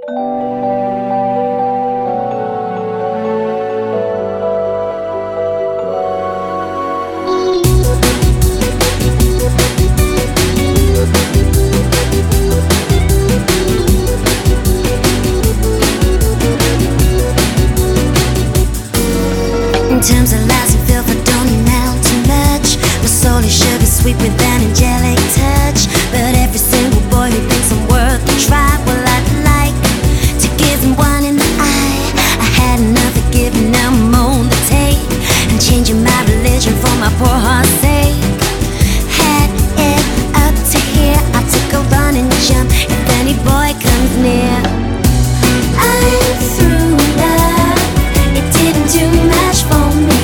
In terms of lies and filth, I don't amount to much. My soul is sugar sweet with an angelic touch. But every single boy who thinks I'm worth a try, well, I'd like to give him one in the eye. I had enough of giving, now I'm on the take, and changing my religion for my poor heart's sake. Had it up to here, I took a run and jump if any boy comes near. I'm through love, it didn't do much for me.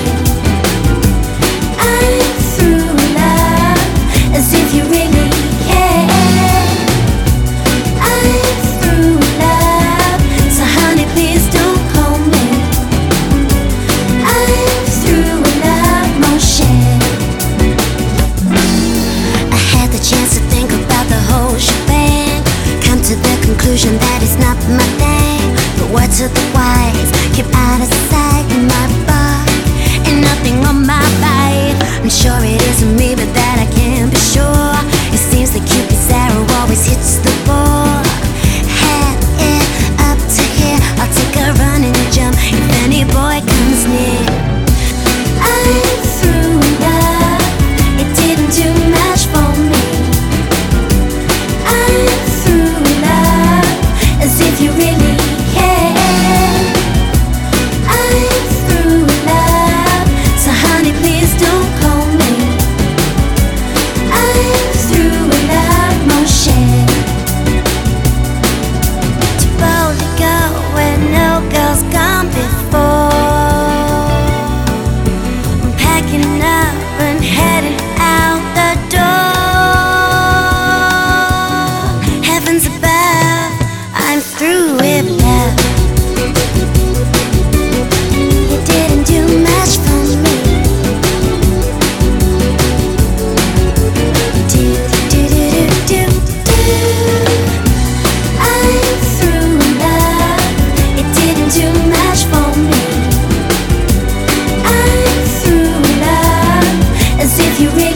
I'm through love, as if you really care. I'm through love, so honey please don't call me. I'm through love, mon cher. I had the chance to think about the whole shebang, come to the conclusion that it's not my thing. The words of the wise, keep out of sight in my bar, and nothing on my bite. I'm sure it isn't me, but that I can't be sure. It seems that Cupid's arrow always hits the ball. Had it up to here, I'll take a run and jump if any boy comes near. I'm through love, it didn't do much for me. I'm through love, as if you really care. I'm through love, so honey please don't call me. I'm through love, mon cher. To boldly go where no girl's gone before. I'm packing up and heading out the door. Heavens above, I'm through with love. You didn't do much for me. I'm through love, it didn't do much for me. I'm through love, as if you really